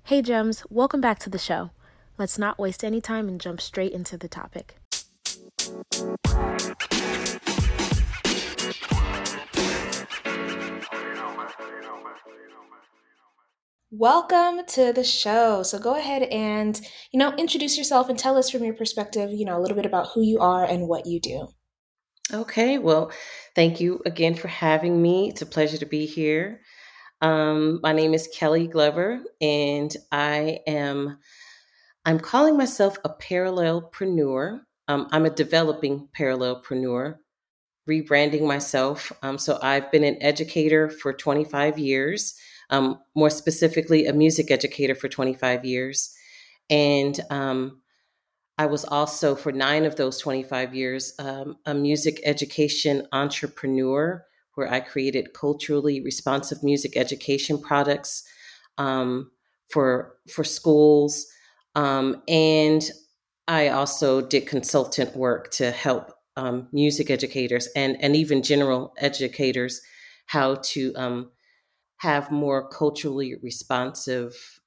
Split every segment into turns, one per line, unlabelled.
Hey Gems, welcome back to the show. Let's not waste any time and jump straight into the topic. Welcome to the show. So go ahead and, introduce yourself and tell us from your perspective, a little bit about who you are and what you do.
Okay, well, thank you again for having me. It's a pleasure to be here. My name is Kelly Glover, and I'm calling myself a parallelpreneur. I'm a developing parallelpreneur, rebranding myself. So I've been an educator for 25 years, more specifically, a music educator for 25 years, and I was also, for 9 of those 25 years, a music education entrepreneur where I created culturally responsive music education products for schools. And I also did consultant work to help music educators and even general educators how to have more culturally responsive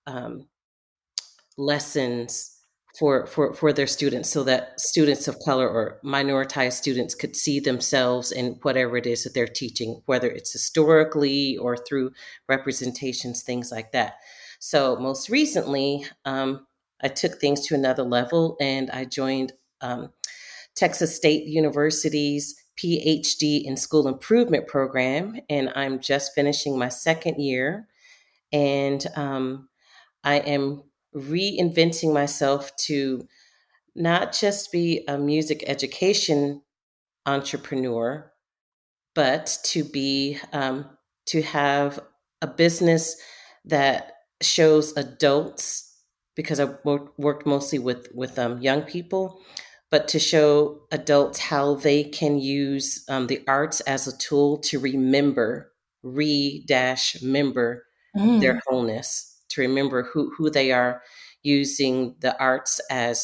lessons for their students so that students of color or minoritized students could see themselves in whatever it is that they're teaching, whether it's historically or through representations, things like that. So most recently, I took things to another level and I joined Texas State University's PhD in School Improvement Program, and I'm just finishing my second year. And I am reinventing myself to not just be a music education entrepreneur, but to have a business that shows adults, because I worked mostly with young people, but to show adults how they can use the arts as a tool to remember their
Mm.
wholeness, to remember who they are, using the arts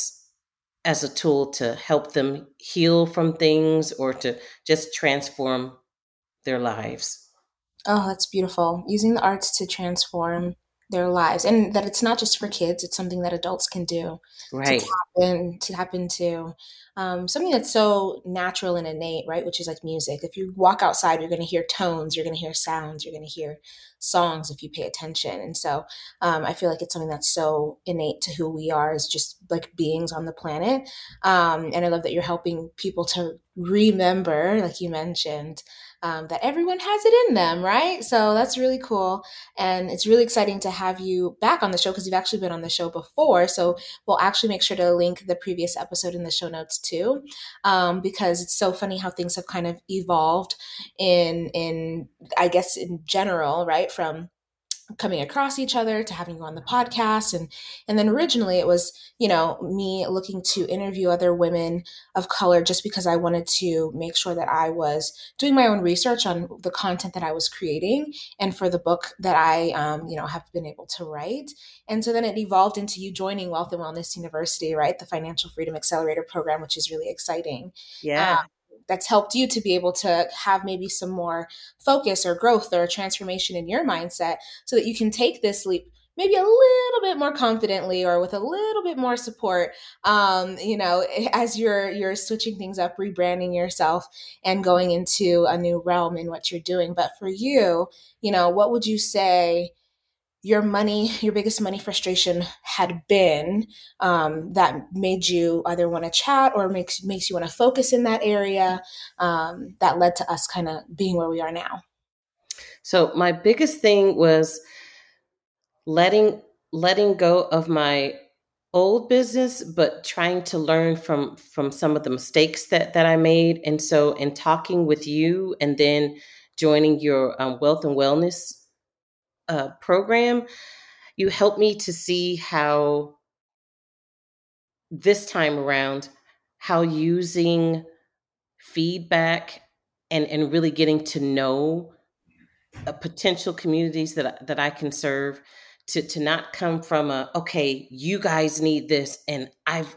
as a tool to help them heal from things or to just transform their lives.
Oh, that's beautiful. Using the arts to transform their lives, and that it's not just for kids, it's something that adults can do to
Right.
tap into something that's so natural and innate, right? Which is like music. If you walk outside, you're going to hear tones, you're going to hear sounds, you're going to hear songs if you pay attention. And so I feel like it's something that's so innate to who we are as just like beings on the planet. And I love that you're helping people to remember, like you mentioned, that everyone has it in them, right? So that's really cool. And it's really exciting to have you back on the show because you've actually been on the show before. So we'll actually make sure to link the previous episode in the show notes too, because it's so funny how things have kind of evolved in I guess in general, right? From coming across each other to having you on the podcast, and then originally it was me looking to interview other women of color just because I wanted to make sure that I was doing my own research on the content that I was creating and for the book that I have been able to write. And so then it evolved into you joining Wealth and Wellness University, right, the Financial Freedom Accelerator program, which is really exciting. uh,
Yeah.
that's helped you to be able to have maybe some more focus or growth or transformation in your mindset so that you can take this leap maybe a little bit more confidently or with a little bit more support, as you're switching things up, rebranding yourself and going into a new realm in what you're doing. But for you, what would you say your biggest money frustration had been, that made you either want to chat or makes you want to focus in that area, that led to us kind of being where we are now?
So my biggest thing was letting letting go of my old business, but trying to learn from some of the mistakes that I made. And so in talking with you and then joining your wealth and wellness program, you helped me to see how this time around, how using feedback and really getting to know potential communities that I can serve, to not come from a, okay, you guys need this and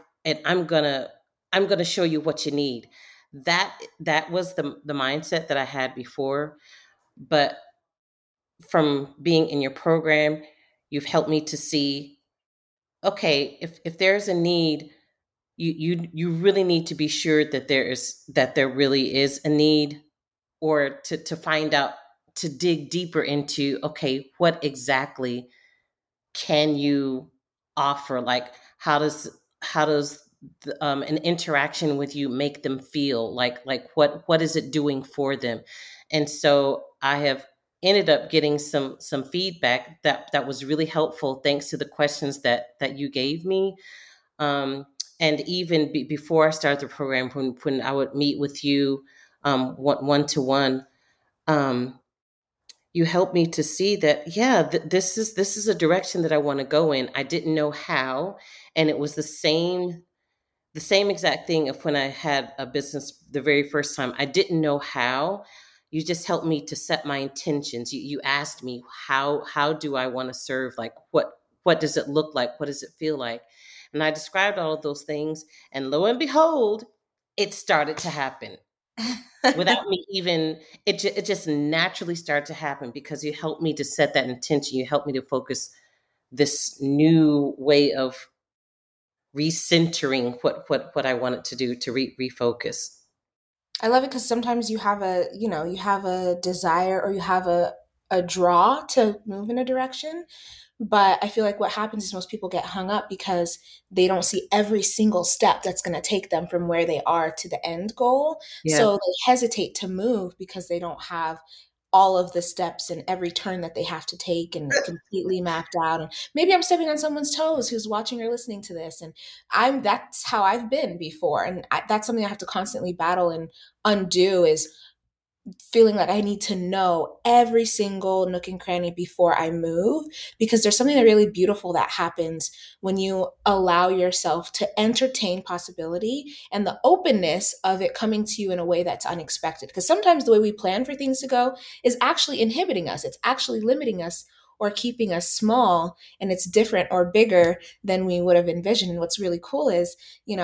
I'm gonna show you what you need. That was the mindset that I had before. But from being in your program, You've helped me to see, okay, if there's a need, you really need to be sure that there really is a need, or to find out, to dig deeper into, okay, what exactly can you offer? Like, how does an interaction with you make them feel? Like what is it doing for them? And so I have ended up getting some feedback that was really helpful, thanks to the questions that you gave me. um, and even before I started the program, when I would meet with you, one to one, you helped me to see that, yeah, this is a direction that I want to go in. I didn't know how, and it was the same exact thing of when I had a business the very first time. I didn't know how. You just helped me to set my intentions. You asked me, how do I want to serve? Like, what does it look like? What does it feel like? And I described all of those things, and lo and behold, it started to happen without me even, it just naturally started to happen, because you helped me to set that intention. You helped me to focus this new way of recentering what I wanted to do, to refocus.
I love it because sometimes you have a, you have a desire, or you have a draw to move in a direction. But I feel like what happens is most people get hung up because they don't see every single step that's going to take them from where they are to the end goal.
Yeah.
So they hesitate to move because they don't have all of the steps and every turn that they have to take and completely mapped out. And maybe I'm stepping on someone's toes who's watching or listening to this, and that's how I've been before. And that's something I have to constantly battle and undo, is feeling like I need to know every single nook and cranny before I move, because there's something that really beautiful that happens when you allow yourself to entertain possibility and the openness of it coming to you in a way that's unexpected. Because sometimes the way we plan for things to go is actually inhibiting us, it's actually limiting us or keeping us small, and it's different or bigger than we would have envisioned. And what's really cool is,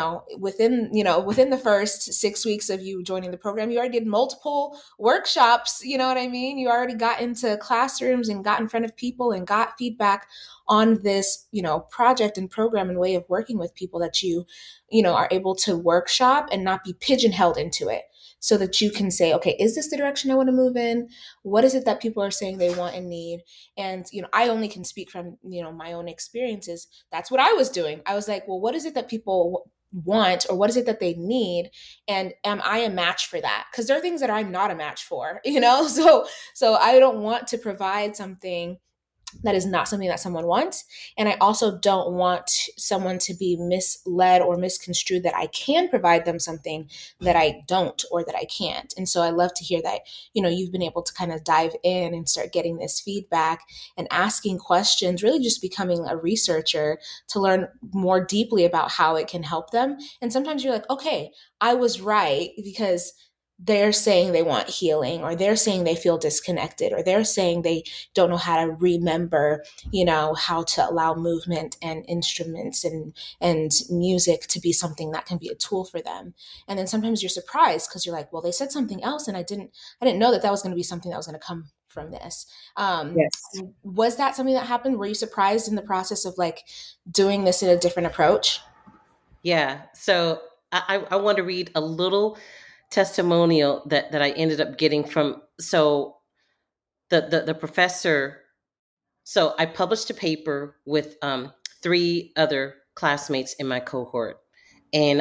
within the first 6 weeks of you joining the program, you already did multiple workshops. You know what I mean? You already got into classrooms and got in front of people and got feedback on this, project and program and way of working with people, that you are able to workshop and not be pigeonholed into it, so that you can say, okay, is this the direction I want to move in? What is it that people are saying they want and need? And, I only can speak from, my own experiences. That's what I was doing. I was like, well, what is it that people want, or what is it that they need, and am I a match for that? Because there are things that I'm not a match for, so I don't want to provide something that is not something that someone wants. And I also don't want someone to be misled or misconstrued that I can provide them something that I don't, or that I can't. And so I love to hear that, you've been able to kind of dive in and start getting this feedback and asking questions, really just becoming a researcher to learn more deeply about how it can help them. And sometimes you're like, okay, I was right, because they're saying they want healing, or they're saying they feel disconnected, or they're saying they don't know how to remember, how to allow movement and instruments and music to be something that can be a tool for them. And then sometimes you're surprised because you're like, well, they said something else, and I didn't know that that was going to be something that was going to come from this.
Yes.
Was that something that happened? Were you surprised in the process of like doing this in a different approach?
Yeah. So I want to read a little testimonial that I ended up getting from, so the professor. So I published a paper with three other classmates in my cohort, and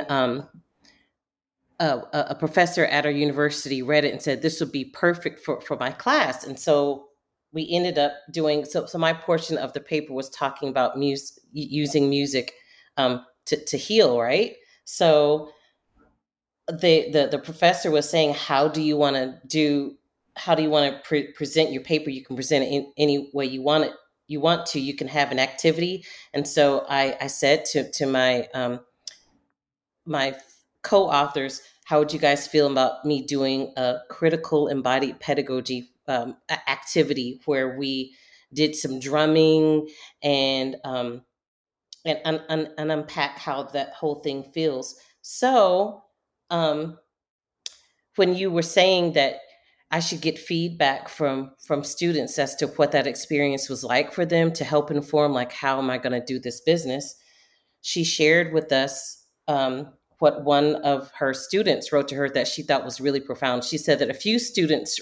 a professor at our university read it and said this would be perfect for my class. And so we ended up doing, so my portion of the paper was talking about music, using music to heal, right? So the professor was saying, how do you want to present your paper? You can present it in any way you want to. You can have an activity. And so I said to my co-authors, how would you guys feel about me doing a critical embodied pedagogy activity where we did some drumming, and and unpack how that whole thing feels. So um, when you were saying that I should get feedback from students as to what that experience was like for them to help inform, like, how am I going to do this business. She shared with us what one of her students wrote to her that she thought was really profound. She said that a few students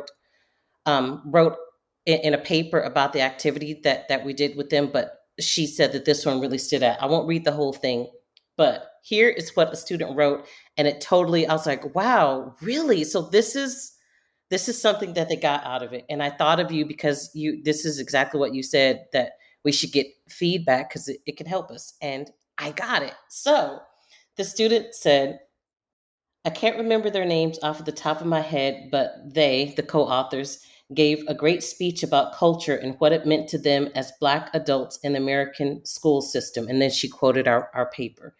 wrote in a paper about the activity that we did with them, but she said that this one really stood out. I won't read the whole thing, but here is what a student wrote, and it totally, I was like, wow, really? So this is something that they got out of it. And I thought of you because this is exactly what you said, that we should get feedback because it can help us. And I got it. So the student said, I can't remember their names off of the top of my head, but they, the co authors, gave a great speech about culture and what it meant to them as Black adults in the American school system. And then she quoted our paper,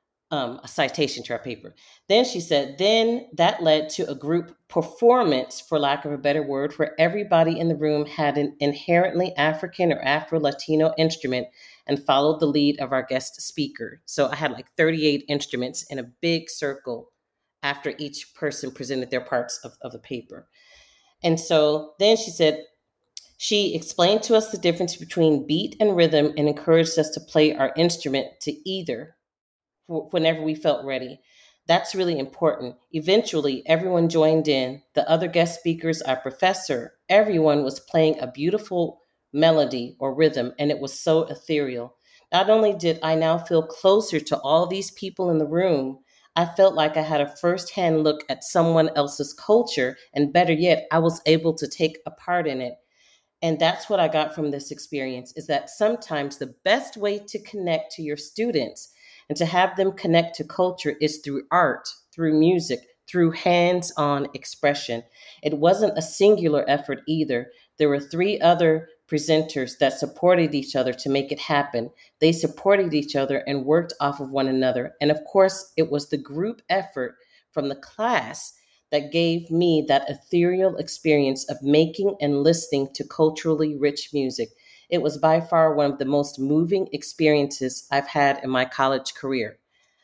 a citation to our paper. Then she said, then that led to a group performance, for lack of a better word, where everybody in the room had an inherently African or Afro Latino instrument and followed the lead of our guest speaker. So I had like 38 instruments in a big circle after each person presented their parts of the paper. And so then she said, she explained to us the difference between beat and rhythm and encouraged us to play our instrument to either whenever we felt ready. That's really important. Eventually, everyone joined in. The other guest speakers, our professor, everyone was playing a beautiful melody or rhythm, and it was so ethereal. Not only did I now feel closer to all these people in the room, I felt like I had a firsthand look at someone else's culture, and better yet, I was able to take a part in it. And that's what I got from this experience, is that sometimes the best way to connect to your students and to have them connect to culture is through art, through music, through hands-on expression. It wasn't a singular effort either. There were three other presenters that supported each other to make it happen. They supported each other and worked off of one another. And of course, it was the group effort from the class that gave me that ethereal experience of making and listening to culturally rich music. It was by far one of the most moving experiences I've had in my college career.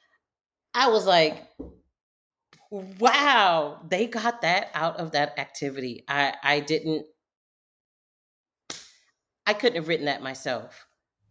I was like, wow, they got that out of that activity. I couldn't have written that myself.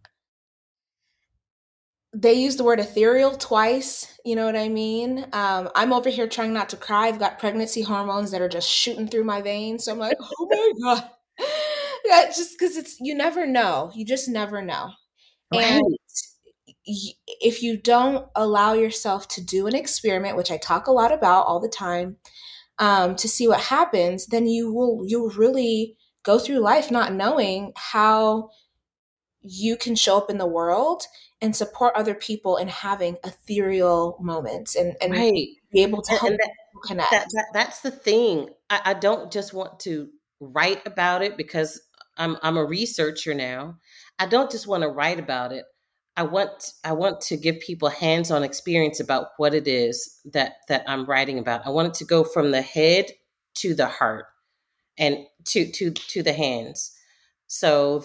They used the word ethereal twice. You know what I mean? I'm over here trying not to cry. I've got pregnancy hormones that are just shooting through my veins. So I'm like, oh my God. Yeah, just because you never know. You just never know. And
Right.
if you don't allow yourself to do an experiment, which I talk a lot about all the time, to see what happens, then you'll really go through life not knowing how you can show up in the world and support other people in having ethereal moments and
Right.
be able to help
And
people connect.
that's the thing. I don't just want to write about it because I'm a researcher now. I don't just want to write about it. I want to give people hands-on experience about what it is that I'm writing about. I want it to go from the head to the heart and to the hands. So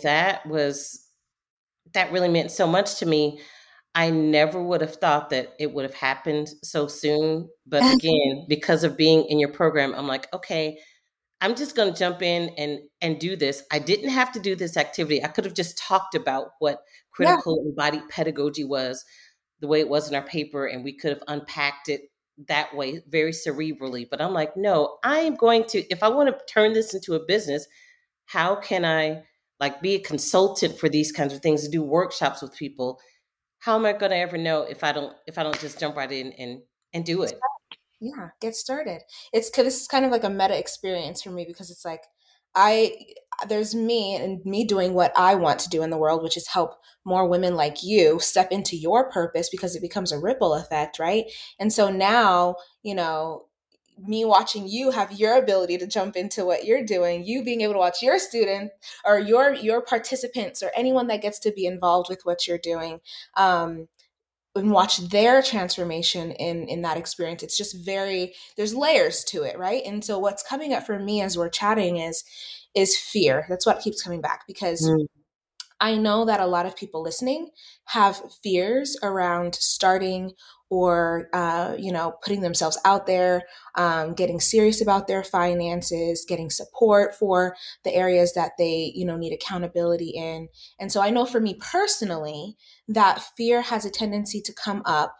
that really meant so much to me. I never would have thought that it would have happened so soon. But again, because of being in your program, I'm like, okay, I'm just going to jump in and do this. I didn't have to do this activity. I could have just talked about what
Yeah,
critical embodied pedagogy was, the way it was in our paper, and we could have unpacked it that way, very cerebrally. But I'm like, no, I am going to, if I want to turn this into a business, how can I like be a consultant for these kinds of things, do workshops with people? How am I going to ever know if I don't just jump right in and do it?
yeah, get started. This is kind of like a meta experience for me because it's like I there's me and me doing what I want to do in the world, which is help more women like you step into your purpose because it becomes a ripple effect, right? And so now, me watching you have your ability to jump into what you're doing, you being able to watch your student or your participants or anyone that gets to be involved with what you're doing. And watch their transformation in that experience. It's just there's layers to it, right? And so what's coming up for me as we're chatting is fear. That's what keeps coming back because
Mm.
I know that a lot of people listening have fears around starting or, putting themselves out there, getting serious about their finances, getting support for the areas that they, need accountability in. And so I know for me personally, that fear has a tendency to come up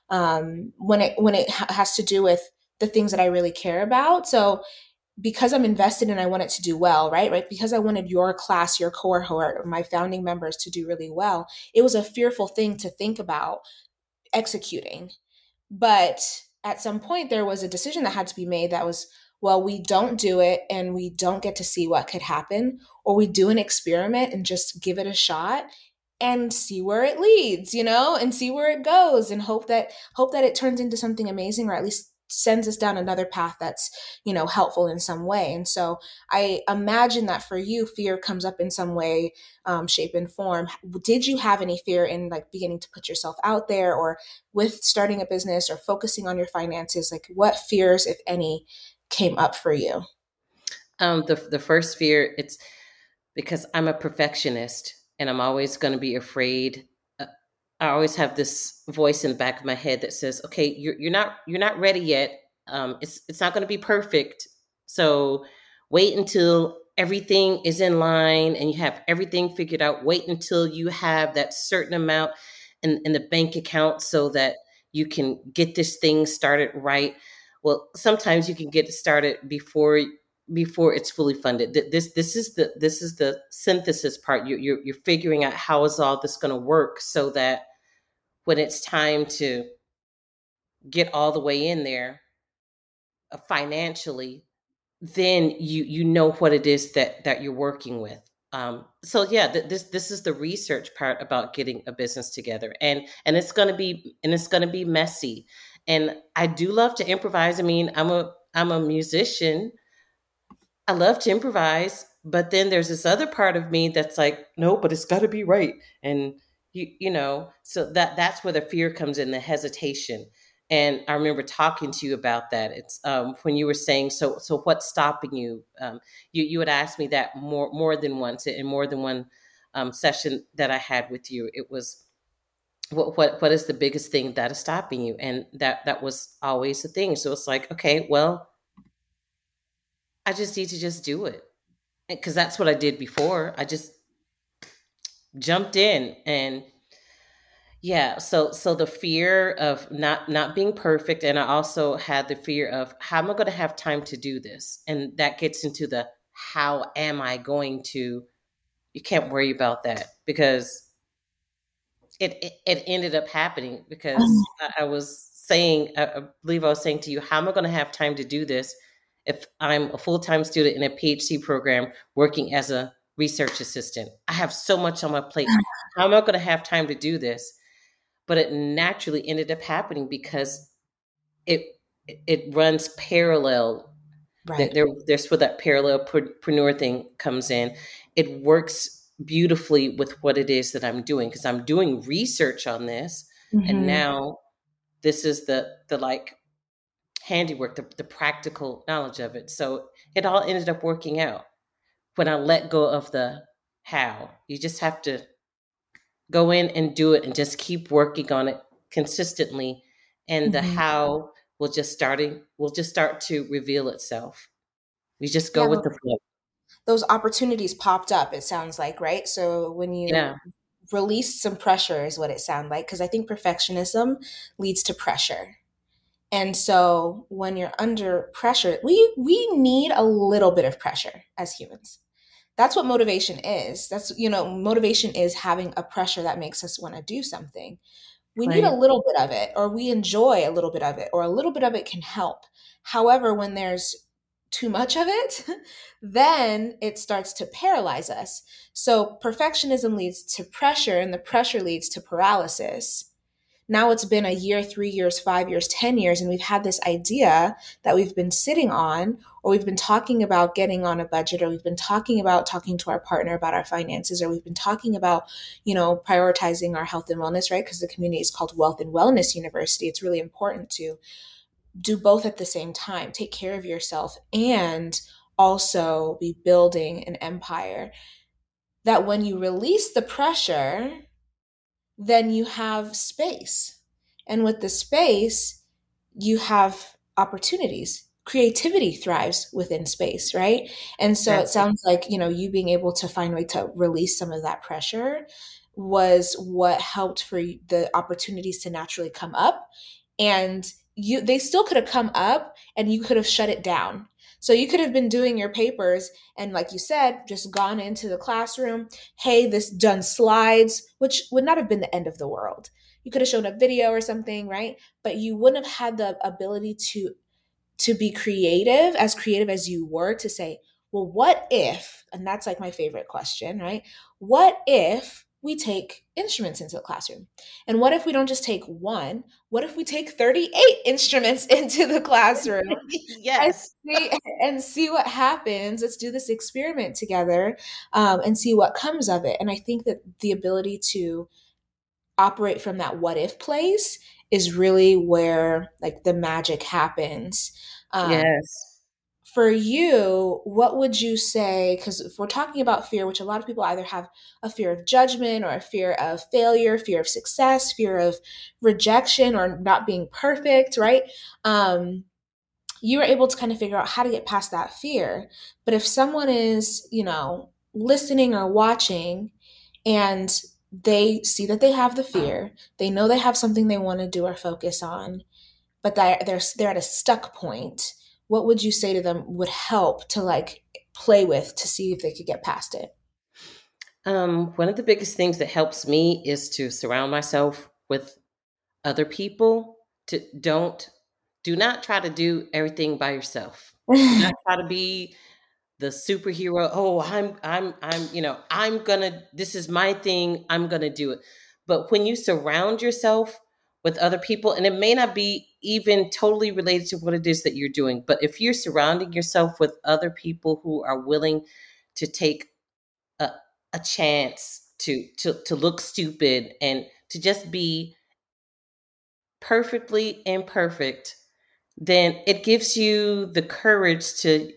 when it has to do with the things that I really care about. So because I'm invested and I want it to do well, right? Right. Because I wanted your class, your cohort, my founding members to do really well, it was a fearful thing to think about executing. But at some point, there was a decision that had to be made that was, well, we don't do it and we don't get to see what could happen, or we do an experiment and just give it a shot and see where it leads, and see where it goes and hope that it turns into something amazing, or at least sends us down another path that's, helpful in some way. And so I imagine that for you, fear comes up in some way, shape and form. Did you have any fear in like beginning to put yourself out there, or with starting a business or focusing on your finances? Like, what fears, if any, came up for you?
The first fear, it's because I'm a perfectionist and I'm always going to be afraid. I always have this voice in the back of my head that says, "Okay, you're not ready yet. It's not going to be perfect. So wait until everything is in line and you have everything figured out. Wait until you have that certain amount in the bank account so that you can get this thing started right." Well, sometimes you can get it started before it's fully funded. This is the synthesis part. You're figuring out how is all this going to work so that when it's time to get all the way in there financially, then you know what it is that you're working with. So yeah, this is the research part about getting a business together, and it's gonna be messy. And I do love to improvise. I mean, I'm a musician. I love to improvise, but then there's this other part of me that's like, no, but it's got to be right. And so that's where the fear comes in, the hesitation. And I remember talking to you about that. It's when you were saying, so what's stopping you? You had asked me that more than once in more than one session that I had with you. It was what is the biggest thing that is stopping you? And that was always the thing. So it's like, okay, well, I just need to just do it because that's what I did before. I just jumped in. And yeah, so the fear of not being perfect, and I also had the fear of how am I going to have time to do this, and that gets into the how am I going to. You can't worry about that because it ended up happening because I was saying, I believe I was saying to you, how am I going to have time to do this if I'm a full-time student in a PhD program working as a research assistant? I have so much on my plate. How am I going to have time to do this? But it naturally ended up happening because it it runs parallel.
Right.
There's where that parallelpreneur thing comes in. It works beautifully with what it is that I'm doing because I'm doing research on this, and
Hmm.
now this is the like handiwork, the practical knowledge of it. So it all ended up working out when I let go of the how. You just have to go in and do it and just keep working on it consistently, and the
Hmm.
how will just start to reveal itself. We just go
Yeah,
with the flow.
those opportunities popped up, it sounds like, right? So when you
Yeah.
released some pressure, is what it sounded like, because I think perfectionism leads to pressure. And so when you're under pressure, we need a little bit of pressure as humans. That's what motivation is. Motivation is having a pressure that makes us want to do something. We need a
Right.
little bit of it, or we enjoy a little bit of it, or a little bit of it can help. However, when there's too much of it, then it starts to paralyze us. So perfectionism leads to pressure, and the pressure leads to paralysis. Now it's been a year, 3 years, 5 years, 10 years, and we've had this idea that we've been sitting on, or we've been talking about getting on a budget, or we've been talking about talking to our partner about our finances, or we've been talking about, prioritizing our health and wellness, right? Because the community is called Wealth and Wellness University. It's really important to do both at the same time, take care of yourself and also be building an empire. that when you release the pressure, then you have space. And with the space, you have opportunities. Creativity thrives within space, right? And so it
Exactly.
sounds like, you being able to find a way to release some of that pressure was what helped for the opportunities to naturally come up. And they still could have come up and you could have shut it down. So you could have been doing your papers and, like you said, just gone into the classroom. Hey, this done slides, which would not have been the end of the world. You could have shown a video or something, right? But you wouldn't have had the ability to be creative as you were, to say, well, what if, and that's like my favorite question, right? What if we take instruments into the classroom? And what if we don't just take one? What if we take 38 instruments into the classroom and
Yes.
see, and see what happens? Let's do this experiment together, and see what comes of it. And I think that the ability to operate from that what if place is really where like the magic happens.
Yes.
For you, what would you say? Because if we're talking about fear, which a lot of people either have a fear of judgment or a fear of failure, fear of success, fear of rejection or not being perfect, right? Um, you were able to kind of figure out how to get past that fear. But if someone is, listening or watching and they see that they have the fear, they know they have something they want to do or focus on, but they're at a stuck point, what would you say to them would help to like play with to see if they could get past it?
One of the biggest things that helps me is to surround myself with other people. To don't Do not try to do everything by yourself. Do not try to be the superhero. Oh, I'm gonna, this is my thing, I'm gonna do it. But when you surround yourself with other people, and it may not be even totally related to what it is that you're doing, but if you're surrounding yourself with other people who are willing to take a, a chance to look stupid and to just be perfectly imperfect, then it gives you the courage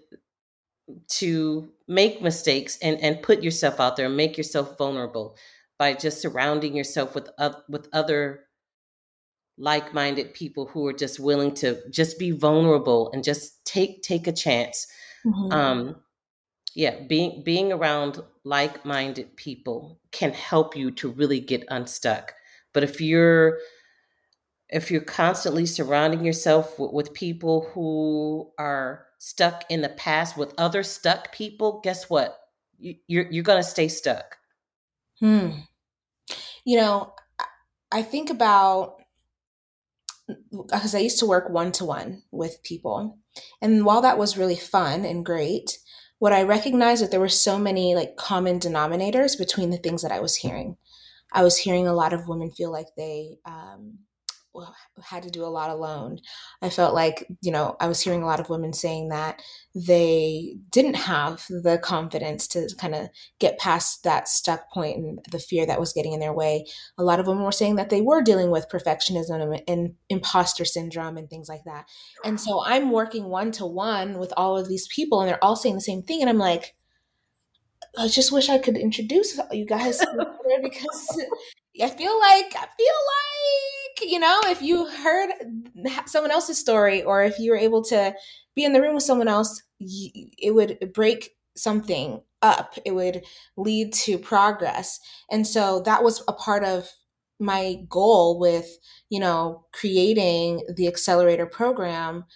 to make mistakes and put yourself out there and make yourself vulnerable by just surrounding yourself with other like-minded people who are just willing to just be vulnerable and just take a chance.
Mhm.
um yeah, being around like-minded people can help you to really get unstuck. But if you're constantly surrounding yourself with people who are stuck in the past with other stuck people, guess what? You're going to stay stuck.
Hmm. You know, I think about, because I used to work one to one with people. And while that was really fun and great, what I recognized that there were so many like common denominators between the things that I was hearing. I was hearing a lot of women feel like they well, had to do a lot alone. I felt like, I was hearing a lot of women saying that they didn't have the confidence to kind of get past that stuck point and the fear that was getting in their way. A lot of women were saying that they were dealing with perfectionism and imposter syndrome and things like that. And so I'm working one to one with all of these people, and they're all saying the same thing. And I'm like, I just wish I could introduce you guys to each other, because I feel like if you heard someone else's story, or if you were able to be in the room with someone else, it would break something up. It would lead to progress. And so that was a part of my goal with, creating the accelerator program,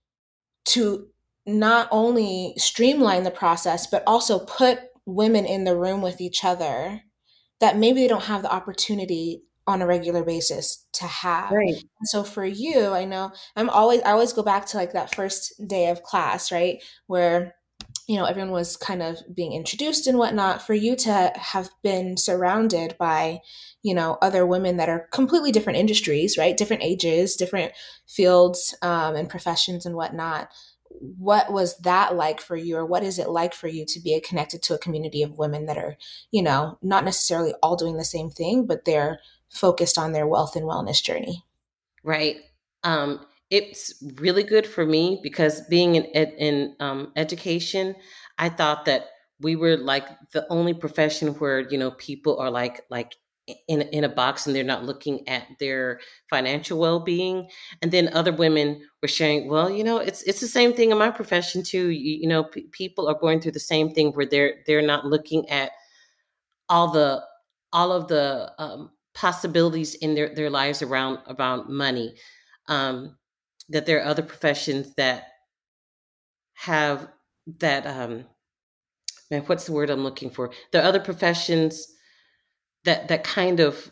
to not only streamline the process, but also put women in the room with each other that maybe they don't have the opportunity on a regular basis to have.
Right.
So for you, I know I always go back to like that first day of class, right? Where, everyone was kind of being introduced and whatnot. For you to have been surrounded by, other women that are completely different industries, right? Different ages, different fields, and professions and whatnot. What was that like for you, or what is it like for you to be connected to a community of women that are, not necessarily all doing the same thing, but they're focused on their wealth and wellness journey?
Right. It's really good for me because being in education, I thought that we were like the only profession where, people are like in a box, and they're not looking at their financial well-being. And then other women were sharing, well, it's the same thing in my profession too. People are going through the same thing where they're not looking at all the all of the possibilities in their lives around money. um, that there are other professions that have that, man, what's the word I'm looking for? There are other professions that kind of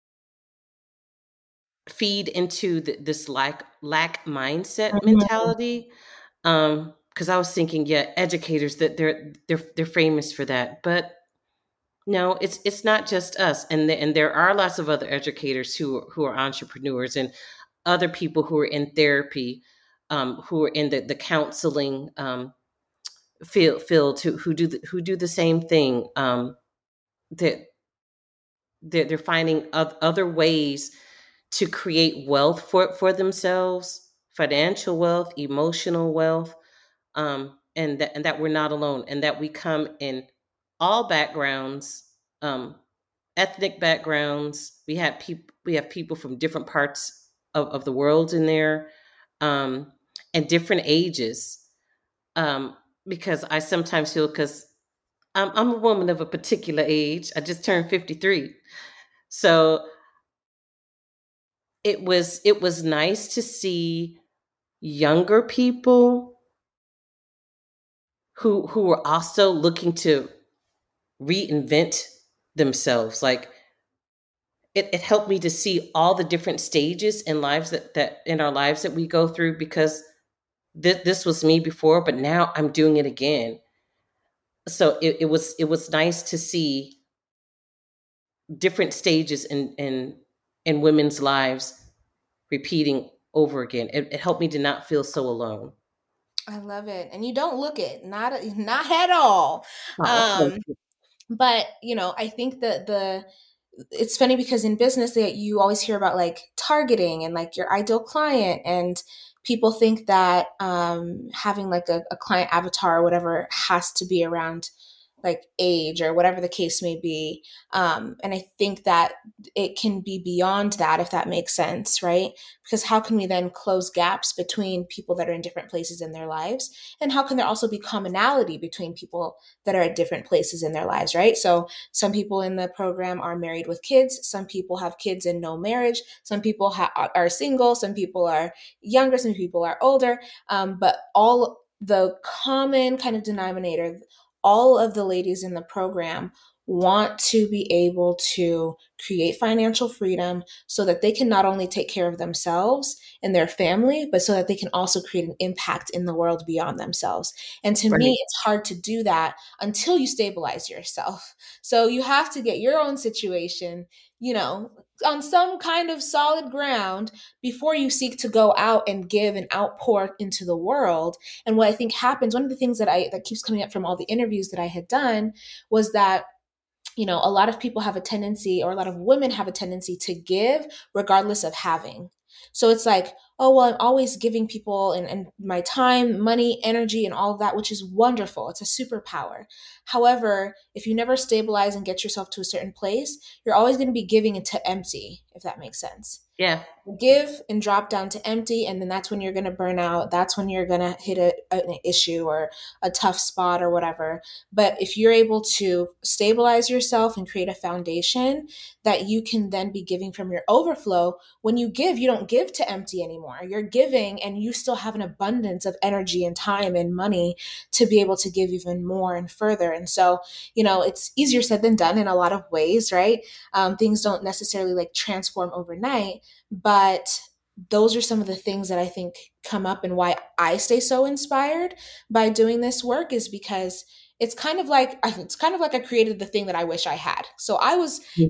feed into this lack mindset
Mhm.
mentality. Because I was thinking, yeah, educators, that they're famous for that, but no, it's not just us. And there are lots of other educators who are entrepreneurs, and other people who are in therapy, who are in the counseling field, who do the same thing. That they're finding other ways to create wealth for themselves, financial wealth, emotional wealth, and that we're not alone, and that we come in all backgrounds, um, ethnic backgrounds. We have people from different parts of the world in there, um, and different ages. Um, because I sometimes feel, because I'm a woman of a particular age. I just turned 53, so it was nice to see younger people who were also looking to reinvent themselves. Like, it helped me to see all the different stages in lives that in our lives that we go through, because this was me before, but now I'm doing it again. So it was nice to see different stages in women's lives repeating over again. It helped me to not feel so alone.
I love it. And you don't look it, not at all.
Oh, thank
Um,
you.
but I think that it's funny because in business that you always hear about like targeting and like your ideal client, and people think that having like a client avatar or whatever has to be around like age or whatever the case may be. And I think that it can be beyond that, if that makes sense, right? Because how can we then close gaps between people that are in different places in their lives? And how can there also be commonality between people that are at different places in their lives, right? So some people in the program are married with kids, some people have kids and no marriage, some people are single, some people are younger, some people are older. But all the common kind of denominator, all of the ladies in the program want to be able to create financial freedom so that they can not only take care of themselves and their family, but so that they can also create an impact in the world beyond themselves. And to
Right.
me, it's hard to do that until you stabilize yourself. So you have to get your own situation, you know, on some kind of solid ground before you seek to go out and give and outpour into the world. And what I think happens, one of the things that keeps coming up from all the interviews that I had done was that a lot of people have a tendency, or a lot of women have a tendency to give regardless of having. So it's like, oh, well, I'm always giving people and my time, money, energy, and all of that, which is wonderful. It's a superpower. However, if you never stabilize and get yourself to a certain place, you're always going to be giving into empty, if that makes sense.
Yeah.
Give and drop down to empty, and then that's when you're going to burn out. That's when you're going to hit an issue or a tough spot or whatever. But if you're able to stabilize yourself and create a foundation that you can then be giving from your overflow, when you give, you don't give to empty anymore. You're giving and you still have an abundance of energy and time and money to be able to give even more and further. And so, it's easier said than done in a lot of ways, right? Things don't necessarily like transform overnight, but those are some of the things that I think come up, and why I stay so inspired by doing this work is because it's kind of like I created the thing that I wish I had. So I was,
Mm.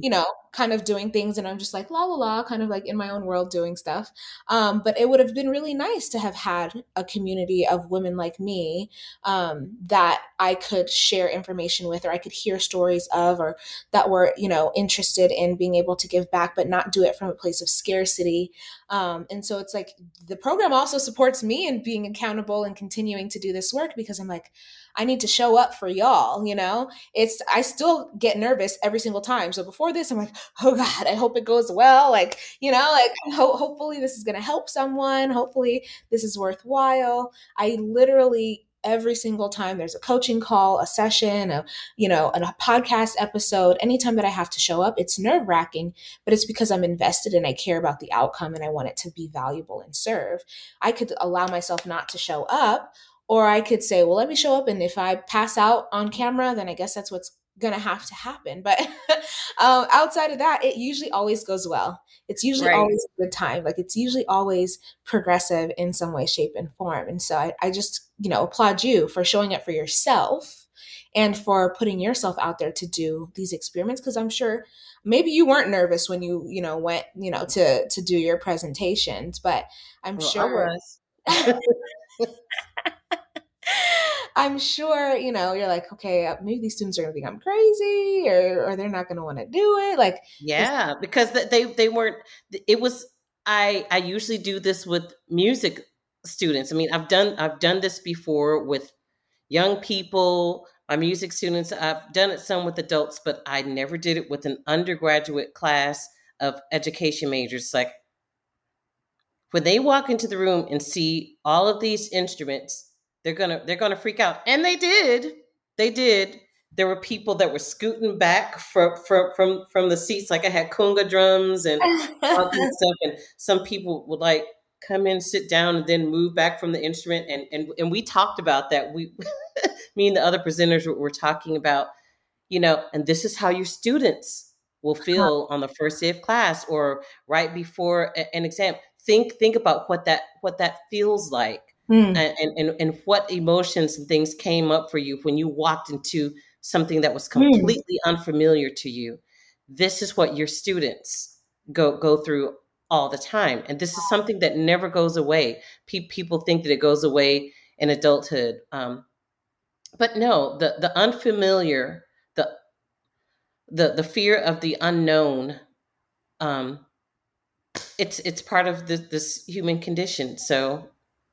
kind of doing things, and I'm just like la la la, kind of like in my own world doing stuff. But it would have been really nice to have had a community of women like me, that I could share information with, or I could hear stories of, or that were, interested in being able to give back, but not do it from a place of scarcity. And so it's like the program also supports me in being accountable and continuing to do this work, because I'm like, I need to show up for y'all, I still get nervous every single time. So before this, I'm like, oh God, I hope it goes well. Like, hopefully this is going to help someone. Hopefully this is worthwhile. I literally, every single time there's a coaching call, a session, a podcast episode, anytime that I have to show up, it's nerve wracking, but it's because I'm invested and I care about the outcome and I want it to be valuable and serve. I could allow myself not to show up, or I could say, well, let me show up. And if I pass out on camera, then I guess that's what's going to have to happen. But outside of that, it usually always goes well. It's usually
Right.
always a good time. Like, it's usually always progressive in some way, shape, and form. And so I just, applaud you for showing up for yourself and for putting yourself out there to do these experiments. Because I'm sure maybe you weren't nervous when you, went, to do your presentations, but I'm
Well, I
sure
was.
I'm sure, you're like, okay, maybe these students are going to think I'm crazy, or they're not going to want to do it. Like, this,
Yeah, because they weren't. It was. I usually do this with music students. I mean, I've done this before with young people, my music students. I've done it some with adults, but I never did it with an undergraduate class of education majors. Like, when they walk into the room and see all of these instruments, they're gonna freak out. And they did. There were people that were scooting back from the seats. Like, I had conga drums and all this stuff, and some people would like come in, sit down, and then move back from the instrument. And we talked about that. We me and the other presenters were talking about, and this is how your students will feel on the first day of class or right before an exam. Think about what that feels like,
mm,
and what emotions and things came up for you when you walked into something that was
mm.
completely unfamiliar to you. This is what your students go through all the time, and this is something that never goes away. People think that it goes away in adulthood, but no, the unfamiliar, the the fear of the unknown, um, it's part of this human condition. So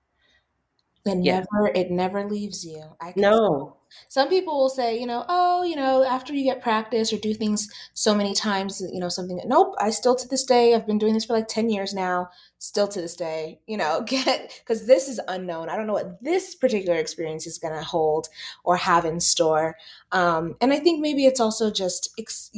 yeah,
It never leaves you. I can
no,
Some people will say, oh, after you get practice or do things so many times, something, nope, I still to this day, I've been doing this for like 10 years now, still to this day, because this is unknown. I don't know what this particular experience is going to hold or have in store. And I think maybe it's also just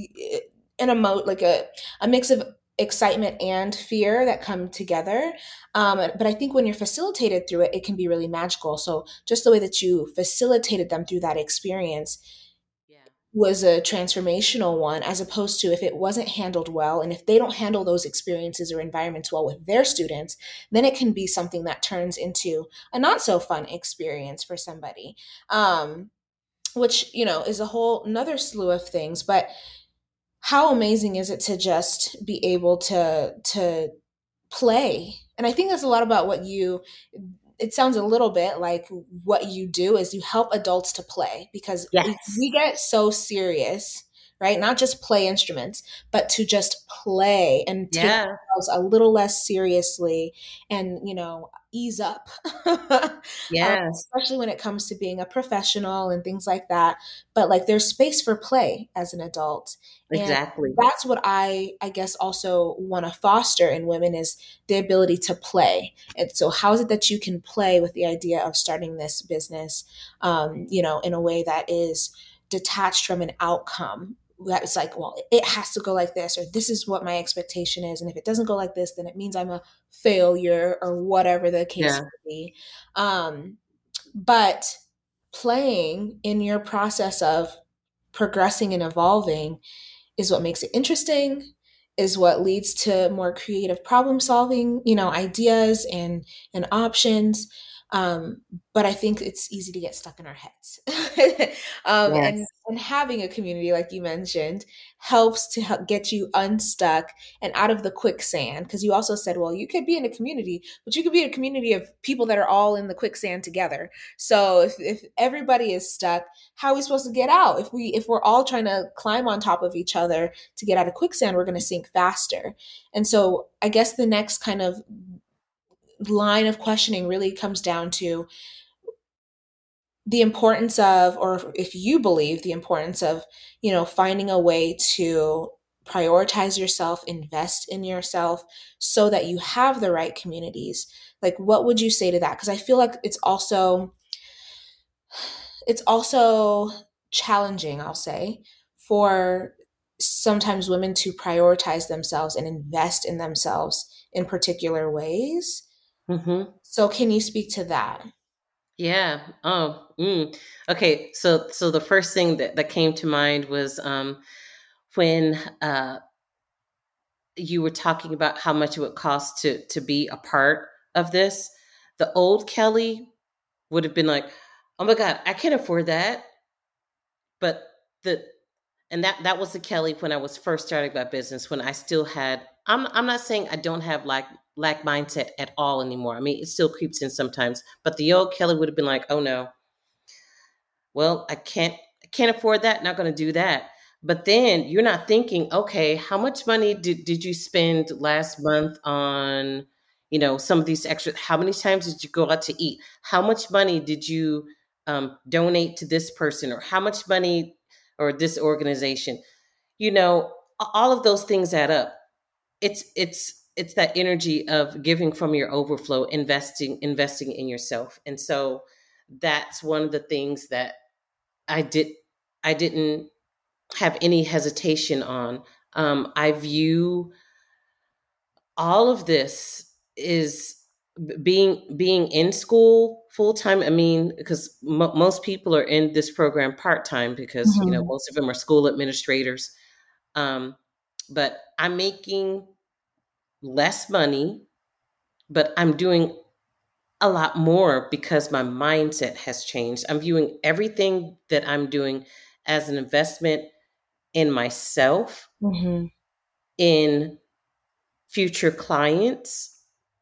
like a mix of excitement and fear that come together. But I think when you're facilitated through it, it can be really magical. So just the way that you facilitated them through that experience
yeah,
was a transformational one, as opposed to if it wasn't handled well, and if they don't handle those experiences or environments well with their students, then it can be something that turns into a not so fun experience for somebody, which, is a whole another slew of things. But how amazing is it to just be able to play? And I think that's a lot about what you it sounds a little bit like what you do is you help adults to play, because
yes,
we get so serious, right? Not just play instruments, but to just play and take
yeah,
ourselves a little less seriously and, ease up.
yes,
Especially when it comes to being a professional and things like that. But like, there's space for play as an adult. And
exactly.
that's what I guess also want to foster in women, is the ability to play. And so how is it that you can play with the idea of starting this business, in a way that is detached from an outcome that it's like, well, it has to go like this, or this is what my expectation is. And if it doesn't go like this, then it means I'm a failure, or whatever the case
Yeah,
may be. But playing in your process of progressing and evolving is what makes it interesting, is what leads to more creative problem solving, ideas and options. Um, but I think it's easy to get stuck in our heads.
Yes.
And having a community, like you mentioned, helps to help get you unstuck and out of the quicksand. Because you also said, well, you could be in a community, but you could be in a community of people that are all in the quicksand together. So if everybody is stuck, how are we supposed to get out? If we're all trying to climb on top of each other to get out of quicksand, we're going to sink faster. And so I guess the next kind of line of questioning really comes down to the importance of, or if you believe the importance of, finding a way to prioritize yourself, invest in yourself so that you have the right communities. Like, what would you say to that? Because I feel like it's also challenging, I'll say, for sometimes women to prioritize themselves and invest in themselves in particular ways.
Hmm.
So, can you speak to that?
Yeah. Oh. Okay. So the first thing that came to mind was when you were talking about how much it would cost to be a part of this. The old Kelly would have been like, "Oh my God, I can't afford that." But the and that was the Kelly when I was first starting my business, when I still had. I'm not saying I don't have lack mindset at all anymore. I mean, it still creeps in sometimes. But the old Kelly would have been like, "Oh no, well, I can't afford that. Not going to do that." But then you're not thinking, okay, how much money did you spend last month on, some of these extra? How many times did you go out to eat? How much money did you donate to this person, or how much money, or this organization? All of those things add up. It's that energy of giving from your overflow, investing in yourself. And so that's one of the things that I did I didn't have any hesitation on. I view all of this is being in school full time. I mean, because most people are in this program part time, because
Mhm.
most of them are school administrators. Um, but I'm making less money, but I'm doing a lot more because my mindset has changed. I'm viewing everything that I'm doing as an investment in myself,
Mhm.
in future clients,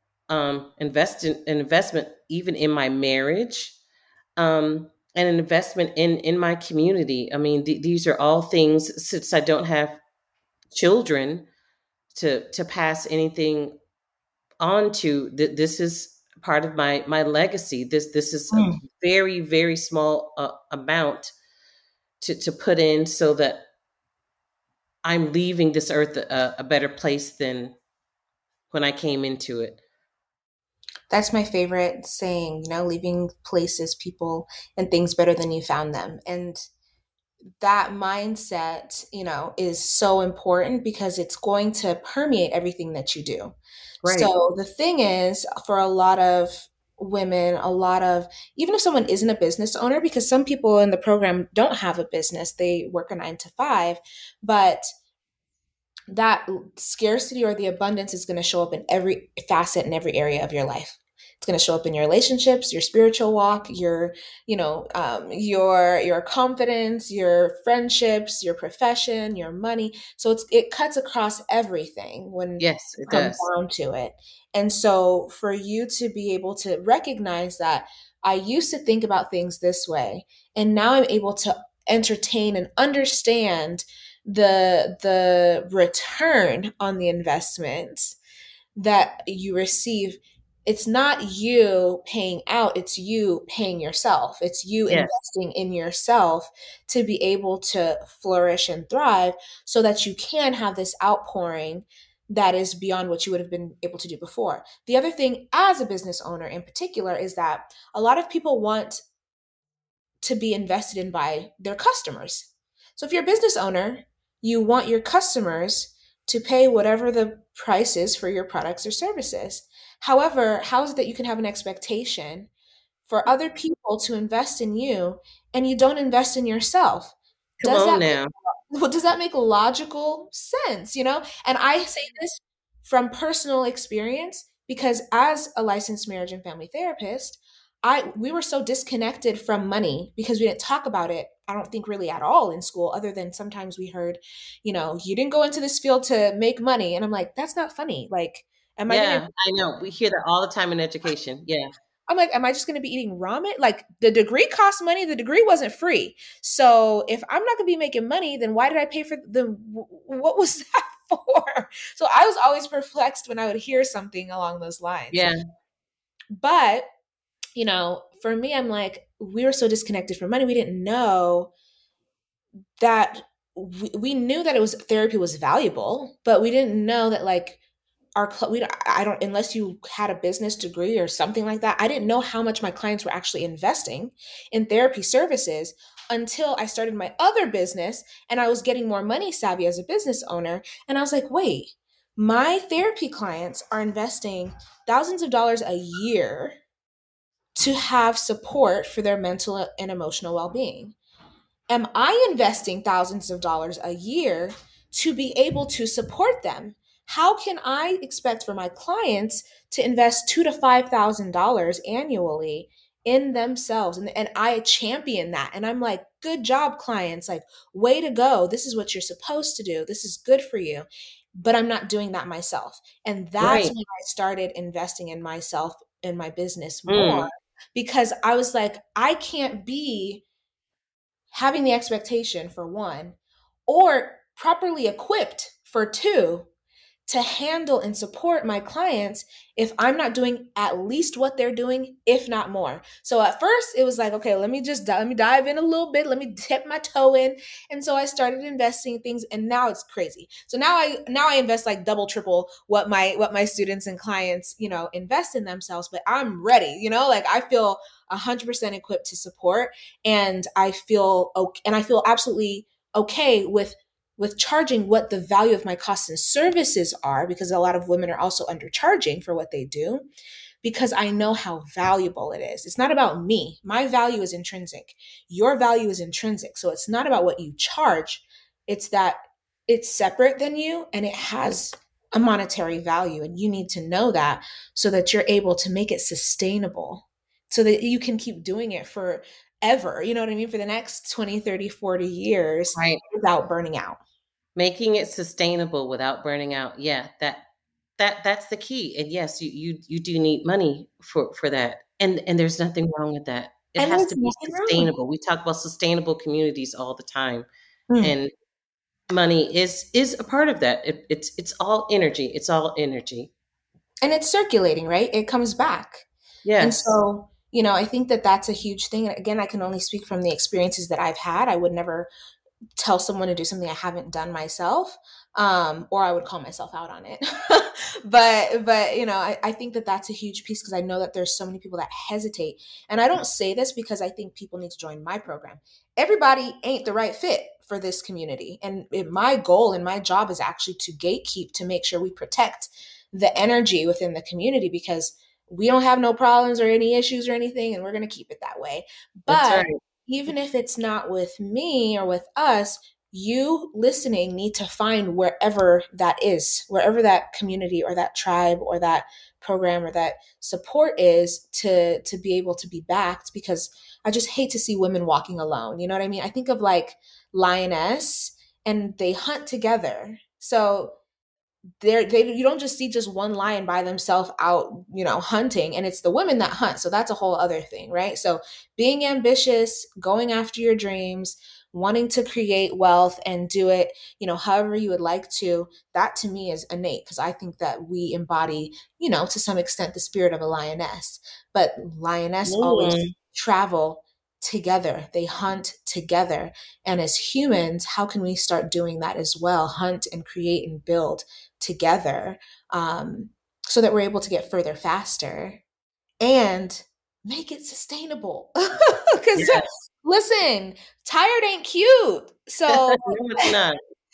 an investment even in my marriage, and an investment in my community. I mean, these are all things, since I don't have children to pass anything on to. This is part of my legacy. This is a
Mm.
very, very small amount to put in, so that I'm leaving this earth a better place than when I came into it.
That's my favorite saying, leaving places, people, and things better than you found them. And that mindset, is so important because it's going to permeate everything that you do.
Right.
So the thing is, for a lot of women, even if someone isn't a business owner, because some people in the program don't have a business, they work a 9 to 5, but that scarcity or the abundance is going to show up in every facet and every area of your life. It's going to show up in your relationships, your spiritual walk, your confidence, your friendships, your profession, your money. So it cuts across everything when
Yes,
it
it
comes
does.
down to it. And so for you to be able to recognize that I used to think about things this way, and now I'm able to entertain and understand the return on the investment that you receive. It's not you paying out, it's you paying yourself, it's you
Yes.
investing in yourself to be able to flourish and thrive so that you can have this outpouring that is beyond what you would have been able to do before. The other thing, as a business owner in particular, is that a lot of people want to be invested in by their customers. So if you're a business owner, you want your customers to pay whatever the price is for your products or services. However, how is it that you can have an expectation for other people to invest in you and you don't invest in yourself?
Come
Does
on
that
now.
well, does that make logical sense, And I say this from personal experience because as a licensed marriage and family therapist, we were so disconnected from money because we didn't talk about it, I don't think really at all in school, other than sometimes we heard, you didn't go into this field to make money. And I'm like, that's not funny. Like, am I gonna
Yeah, I know. We hear that all the time in education. Yeah.
I'm like, am I just going to be eating ramen? Like, the degree cost money. The degree wasn't free. So if I'm not going to be making money, then why did I pay for what was that for? So I was always perplexed when I would hear something along those lines.
Yeah.
But, for me, I'm like, we were so disconnected from money. We didn't know that we knew that therapy was valuable, but we didn't know that like I don't, unless you had a business degree or something like that, I didn't know how much my clients were actually investing in therapy services until I started my other business and I was getting more money savvy as a business owner. And I was like, wait, my therapy clients are investing thousands of dollars a year to have support for their mental and emotional well-being. Am I investing thousands of dollars a year to be able to support them? How can I expect for my clients to invest $2,000 to $5,000 annually in themselves? And I champion that. And I'm like, good job, clients. Like, way to go. This is what you're supposed to do. This is good for you. But I'm not doing that myself. And that's
Right.
when I started investing in myself, in my business more,
Mm.
because I was like, I can't be having the expectation for one, or properly equipped for two, to handle and support my clients if I'm not doing at least what they're doing, if not more. So at first it was like, okay, let me dive in a little bit, let me dip my toe in. And so I started investing in things, and now it's crazy. So now I invest like double, triple what my students and clients, invest in themselves, but I'm ready, like I feel 100% equipped to support, and I feel okay, and I feel absolutely okay with charging what the value of my costs and services are, because a lot of women are also undercharging for what they do, because I know how valuable it is. It's not about me. My value is intrinsic. Your value is intrinsic. So it's not about what you charge. It's that it's separate than you and it has a monetary value. And you need to know that so that you're able to make it sustainable so that you can keep doing it forever. You know what I mean? For the next 20, 30, 40 years
Right.
without burning out.
Making it sustainable without burning out. Yeah, that's the key. And yes, you do need money for that. And there's nothing wrong with that. It
And
has
there's
to be
nothing wrong with
sustainable. We talk about sustainable communities all the time.
it. Mm.
And money is a part of that. It's all energy. It's all energy.
And it's circulating, right? It comes back. And
Yes.
so, I think that that's a huge thing. And again, I can only speak from the experiences that I've had. I would never tell someone to do something I haven't done myself, or I would call myself out on it. but I think that that's a huge piece, because I know that there's so many people that hesitate. And I don't say this because I think people need to join my program. Everybody ain't the right fit for this community. And my goal and my job is actually to gatekeep, to make sure we protect the energy within the community, because we don't have no problems or any issues or anything, and we're going to keep it that way.
That's
But
right.
even if it's not with me or with us, you listening need to find wherever that is, wherever that community or that tribe or that program or that support is, to be able to be backed, because I just hate to see women walking alone. You know what I mean? I think of like lioness, and they hunt together. So you don't just see just one lion by themselves out, hunting, and it's the women that hunt. So that's a whole other thing, right? So being ambitious, going after your dreams, wanting to create wealth and do it, however you would like to, that to me is innate, because I think that we embody, to some extent, the spirit of a lioness. But lioness always
Mm.
travel together, they hunt together. And as humans, how can we start doing that as well? Hunt and create and build together, so that we're able to get further faster and make it sustainable. Because
Yes.
listen, tired ain't cute. So
No, it's not.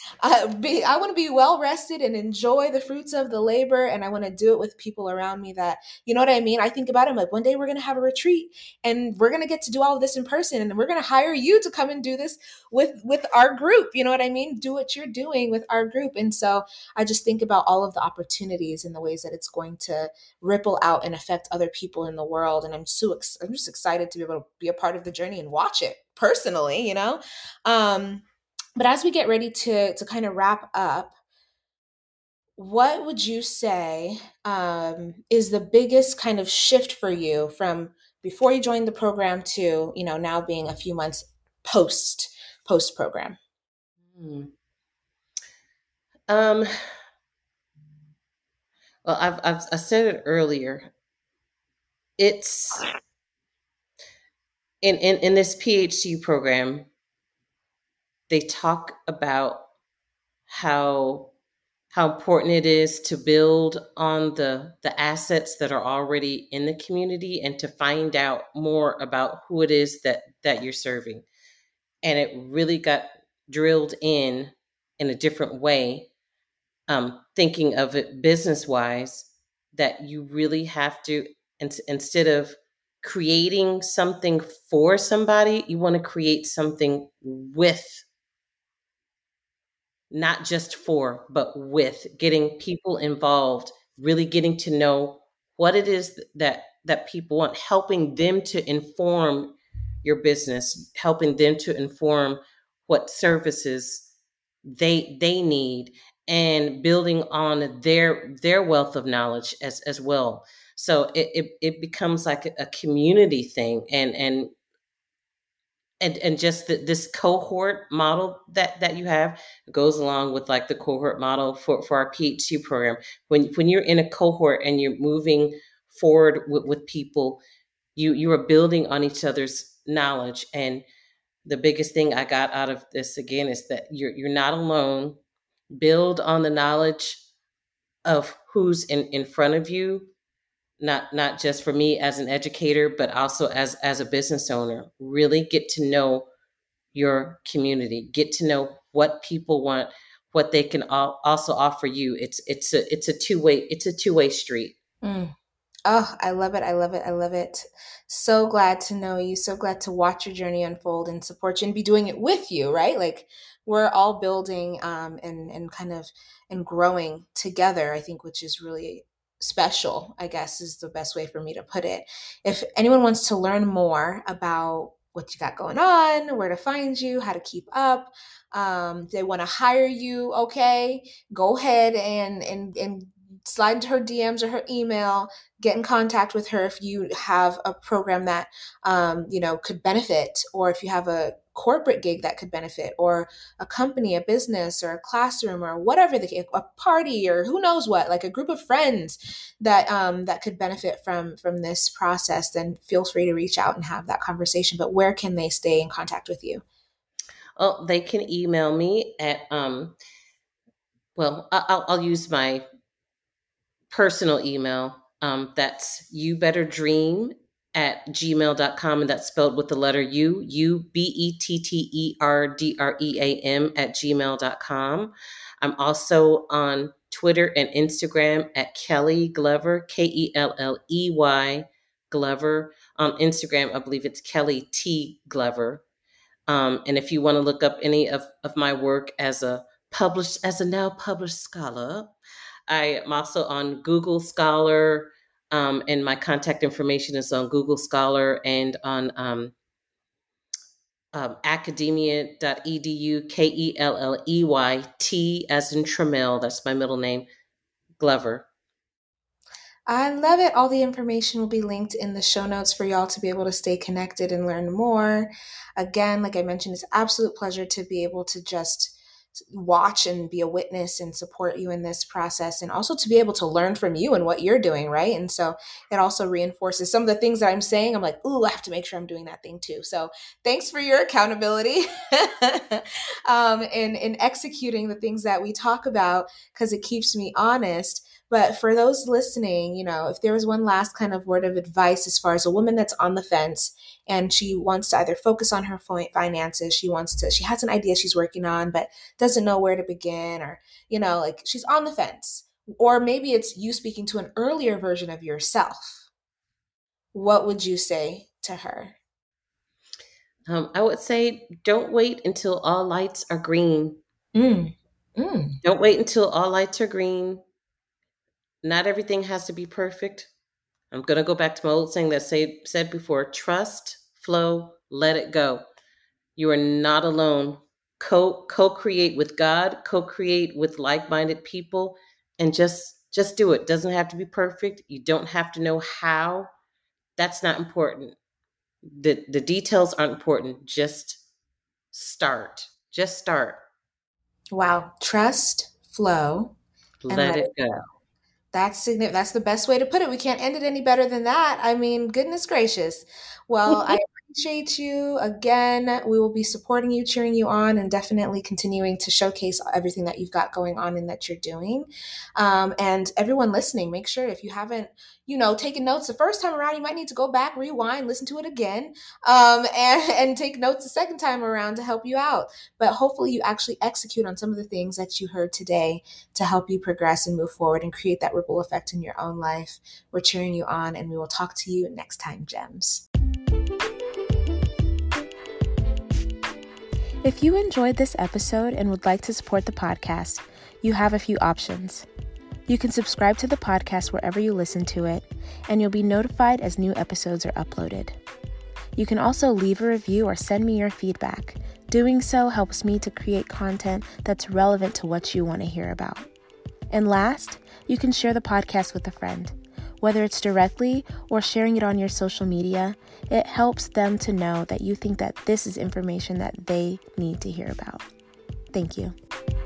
I want to be well rested and enjoy the fruits of the labor. And I want to do it with people around me that, you know what I mean? I think about it, I'm like, one day we're going to have a retreat and we're going to get to do all of this in person. And we're going to hire you to come and do this with our group. You know what I mean? Do what you're doing with our group. And so I just think about all of the opportunities and the ways that it's going to ripple out and affect other people in the world. And I'm just excited to be able to be a part of the journey and watch it personally, you know? But as we get ready to kind of wrap up, what would you say is the biggest kind of shift for you from before you joined the program to now being a few months post program?
Hmm. Um, well, I said it earlier. It's in this PhD program, they talk about how important it is to build on the assets that are already in the community and to find out more about who it is that you're serving. And it really got drilled in a different way, thinking of it business wise, that you really have to, instead of creating something for somebody, you want to create something with, not just for, but with, getting people involved, really getting to know what it is that people want, helping them to inform your business, helping them to inform what services they need, and building on their wealth of knowledge as well. So it becomes like a community thing, and just this cohort model that you have goes along with like the cohort model for our PhD program. When you're in a cohort and you're moving forward with people, you are building on each other's knowledge. And the biggest thing I got out of this again is that you're not alone. Build on the knowledge of who's in front of you, not just for me as an educator, but also as a business owner. Really get to know your community, get to know what people want, what they can also offer you. It's a two-way street.
Mm. Oh, I love it. I love it. I love it. So glad to know you. So glad to watch your journey unfold and support you and be doing it with you, right? Like we're all building and kind of and growing together, I think, which is really special, I guess is the best way for me to put it. If anyone wants to learn more about what you got going on, where to find you, how to keep up, they want to hire you, okay, go ahead and slide into her DMs or her email, get in contact with her if you have a program that could benefit, or if you have a corporate gig that could benefit, or a company, a business, or a classroom, or whatever a party, or who knows what, like a group of friends that could benefit from this process. Then feel free to reach out and have that conversation. But where can they stay in contact with you?
Oh, they can email me at well, I'll use my personal email. That's youbetterdream@gmail.com, and that's spelled with the letter UBETTERDREAM @gmail.com. I'm also on Twitter and Instagram at Kelly Glover, KELLEY Glover. On Instagram, I believe it's Kelly T Glover. And if you want to look up any of my work as a now published scholar, I am also on Google Scholar, and my contact information is on Google Scholar and on academia.edu, KELLEYT as in Trammell, that's my middle name, Glover.
I love it. All the information will be linked in the show notes for y'all to be able to stay connected and learn more. Again, like I mentioned, it's an absolute pleasure to be able to just watch and be a witness and support you in this process, and also to be able to learn from you and what you're doing, right? And so it also reinforces some of the things that I'm saying. I'm like, ooh, I have to make sure I'm doing that thing too. So thanks for your accountability in executing the things that we talk about, because it keeps me honest. But for those listening, if there was one last kind of word of advice as far as a woman that's on the fence and she wants to either focus on her finances, she has an idea she's working on, but doesn't know where to begin, or, like she's on the fence, or maybe it's you speaking to an earlier version of yourself. What would you say to her?
I would say don't wait until all lights are green.
Mm. Mm.
Don't wait until all lights are green. Not everything has to be perfect. I'm going to go back to my old saying that said before, trust, flow, let it go. You are not alone. Co-create with God, co-create with like-minded people, and just do it. Doesn't have to be perfect. You don't have to know how. That's not important. The details aren't important. Just start. Just start.
Wow. Trust, flow, and
Let it go.
That's the best way to put it. We can't end it any better than that. I mean, goodness gracious. Well, I appreciate you again. We will be supporting you, cheering you on, and definitely continuing to showcase everything that you've got going on and that you're doing. And everyone listening, make sure if you haven't, taken notes the first time around, you might need to go back, rewind, listen to it again, and take notes the second time around to help you out. But hopefully you actually execute on some of the things that you heard today to help you progress and move forward and create that ripple effect in your own life. We're cheering you on, and we will talk to you next time, Gems. If you enjoyed this episode and would like to support the podcast, you have a few options. You can subscribe to the podcast wherever you listen to it, and you'll be notified as new episodes are uploaded. You can also leave a review or send me your feedback. Doing so helps me to create content that's relevant to what you want to hear about. And last, you can share the podcast with a friend. Whether it's directly or sharing it on your social media, it helps them to know that you think that this is information that they need to hear about. Thank you.